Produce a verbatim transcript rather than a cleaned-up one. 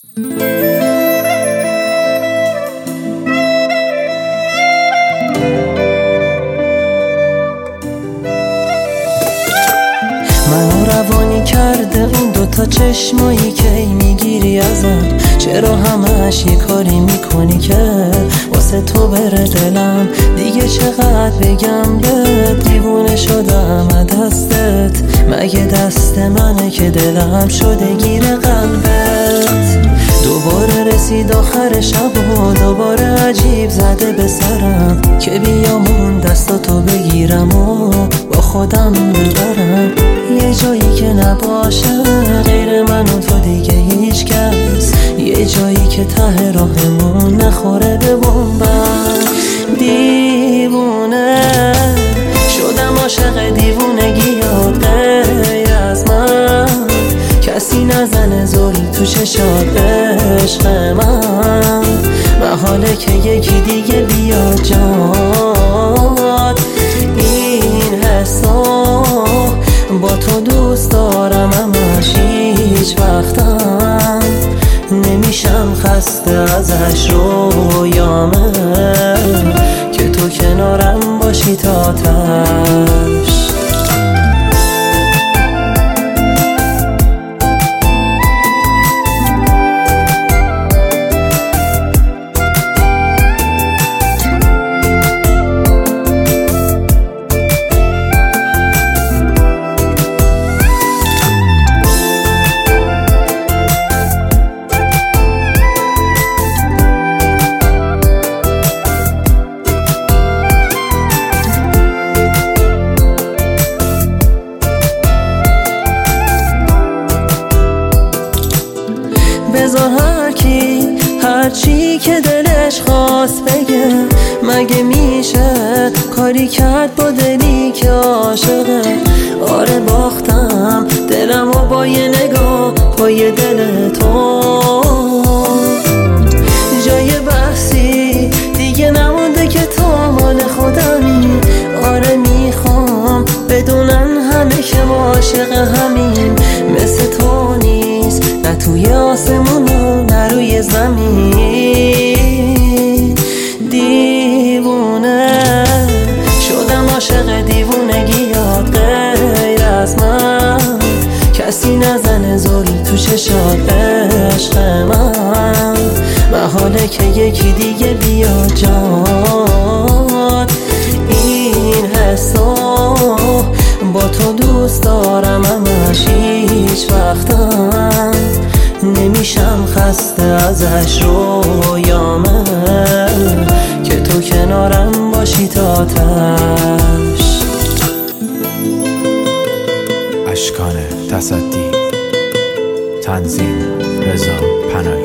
منو روانی کرده اون دوتا چشمایی که میگیری ازم. چرا همش یه کاری میکنی که واسه تو بره دلم؟ دیگه چقدر بگم بهت دیوونه شدم از دستت. مگه دست منه که دلم شده گیر قلبت؟ دوباره رسید آخر شب و دوباره عجیب زده به سرم که بیام اون دستاتو بگیرم و با خودم ببرم یه جایی که نباشه غیر من و تو دیگه هیچ کس، یه جایی که ته راهمون نخوره به بمبم. دیوونه شدم عاشق دیوونگیات، غیر از من کسی نزنه زل تو چشات عشق من. محاله که یکی دیگه بیاد جات این حسا با تو دوست دارم همش هیچ وقتم نمیشم خسته ازش. رویامه که تو کنارم باشی تا تش. بذار هر کی هر چی که دلش خواست بگه، مگه میشه کاری کرد با دلی که عاشقه؟ آره باختم دلم و با یه نگاه پای دل تو. جای بحثی دیگه نمونده که تو مال خودمی. آره میخوام بدونن همه که ما عاشق همین، مثل تو نیست نه توی آسمون و نه روی زمین. دیوونه شدم عاشق دیوونگیات، غیر از من کسی نزنه زل تو چشات عشق من. محاله که یکی دیگه بیاد جات این حسا با تو دوست دارم همش هیچ وقتم نمیشم خسته ازش. رویامه که تو کنارم باشی تا تش. اشکان تصدی، تنظیم رضا پناهی.